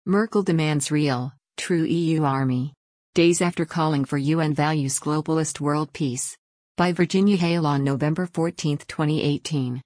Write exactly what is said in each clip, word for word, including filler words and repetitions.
Merkel demands real, true E U army. Days after calling for U N values globalist world peace. By Virginia Hale on November fourteenth, twenty eighteen.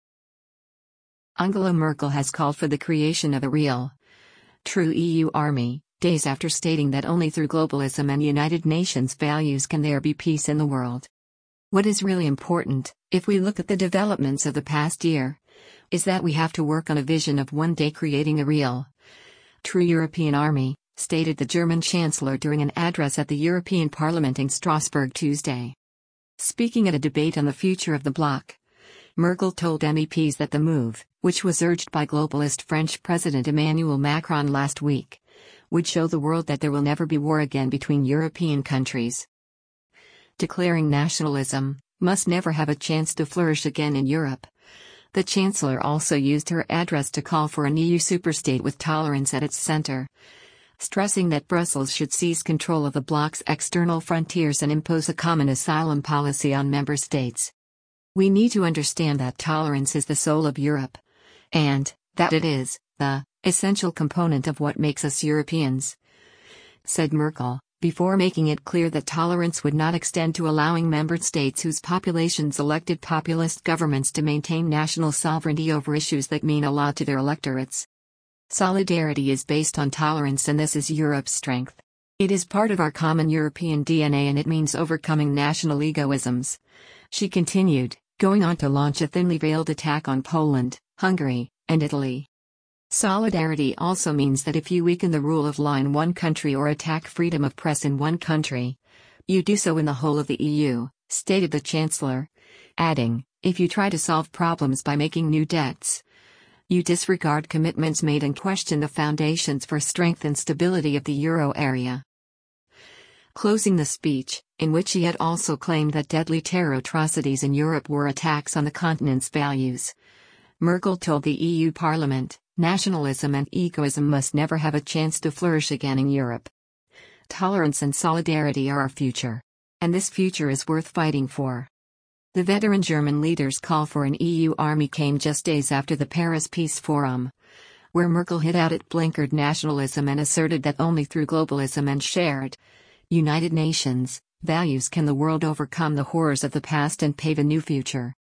Angela Merkel has called for the creation of a real, true E U army, days after stating that only through globalism and United Nations values can there be peace in the world. What is really important, if we look at the developments of the past year, is that we have to work on a vision of one day creating a real, true European army, stated the German Chancellor during an address at the European Parliament in Strasbourg Tuesday. Speaking at a debate on the future of the bloc, Merkel told M E Ps that the move, which was urged by globalist French President Emmanuel Macron last week, would show the world that there will never be war again between European countries. Declaring nationalism must never have a chance to flourish again in Europe. The Chancellor also used her address to call for an E U superstate with tolerance at its center, stressing that Brussels should seize control of the bloc's external frontiers and impose a common asylum policy on member states. We need to understand that tolerance is the soul of Europe, and that it is the essential component of what makes us Europeans, said Merkel, before making it clear that tolerance would not extend to allowing member states whose populations elected populist governments to maintain national sovereignty over issues that mean a lot to their electorates. Solidarity is based on tolerance, and this is Europe's strength. It is part of our common European D N A, and it means overcoming national egoisms, she continued, going on to launch a thinly veiled attack on Poland, Hungary, and Italy. Solidarity also means that if you weaken the rule of law in one country or attack freedom of press in one country, you do so in the whole of the E U, stated the Chancellor, adding, if you try to solve problems by making new debts, you disregard commitments made and question the foundations for strength and stability of the euro area. Closing the speech, in which he had also claimed that deadly terror atrocities in Europe were attacks on the continent's values, Merkel told the E U Parliament, nationalism and egoism must never have a chance to flourish again in Europe. Tolerance and solidarity are our future. And this future is worth fighting for. The veteran German leader's call for an E U army came just days after the Paris Peace Forum, where Merkel hit out at blinkered nationalism and asserted that only through globalism and shared United Nations values can the world overcome the horrors of the past and pave a new future.